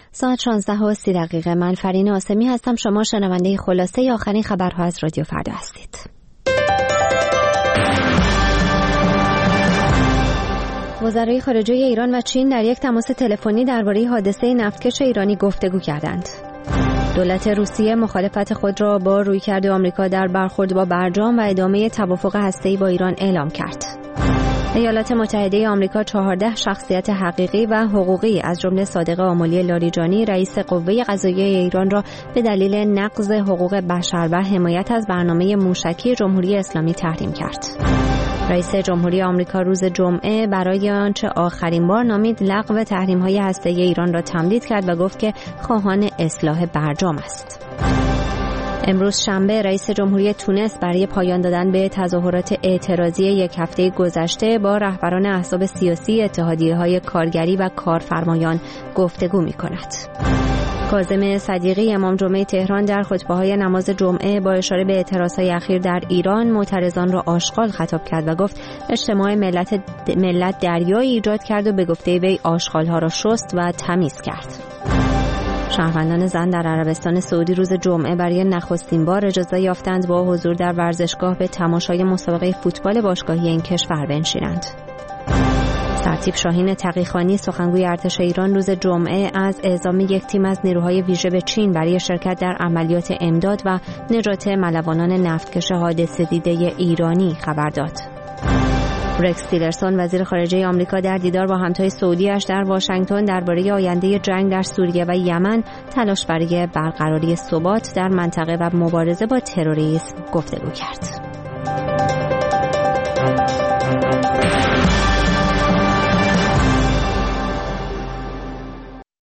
ساعت 16:30. من فرین آسمی هستم. شما شنونده خلاصه آخرین خبرها از رادیو فردا هستید. وزرای خارجه ایران و چین در یک تماس تلفنی درباره حادثه نفتکش ایرانی گفتگو کردند. دولت روسیه مخالفت خود را با رویکرد آمریکا در برخورد با برجام و ادامه توافق هسته‌ای با ایران اعلام کرد. ایالات متحده آمریکا 14 شخصیت حقیقی و حقوقی از جمله صادق آملی لاریجانی رئیس قوه قضاییه ایران را به دلیل نقض حقوق بشر و حمایت از برنامه موشکی جمهوری اسلامی تحریم کرد. رئیس جمهوری آمریکا روز جمعه برای آنچه آخرین بار نامید لغو تحریم‌های هسته‌ای ایران را تمدید کرد و گفت که خواهان اصلاح برجام است. امروز شنبه رئیس جمهوری تونس برای پایان دادن به تظاهرات اعتراضی یک هفته گذشته با رهبران احزاب سیاسی، اتحادیه‌های کارگری و کارفرمایان گفتگو می‌کند. کاظم صدیقی امام جمعه تهران در خطبه‌های نماز جمعه با اشاره به اعتراضهای اخیر در ایران معترضان را آشغال خطاب کرد و گفت اجتماع ملت دریایی ایجاد کرد و به گفته وی آشغال‌ها را شست و تمیز کرد. شهروندان زن در عربستان سعودی روز جمعه برای نخستین بار اجازه یافتند با حضور در ورزشگاه به تماشای مسابقه فوتبال باشگاهی این کشور بنشینند. سرتیپ شاهین تقی‌خانی سخنگوی ارتش ایران روز جمعه از اعزام یک تیم از نیروهای ویژه به چین برای شرکت در عملیات امداد و نجات ملوانان نفتکش حادثه دیده ایرانی خبر داد. رکس تیلرسون وزیر خارجه آمریکا در دیدار با همتای سعودیش در واشنگتن درباره آینده جنگ در سوریه و یمن، تلاش برای برقراری ثبات در منطقه و مبارزه با تروریسم گفتگو کرد.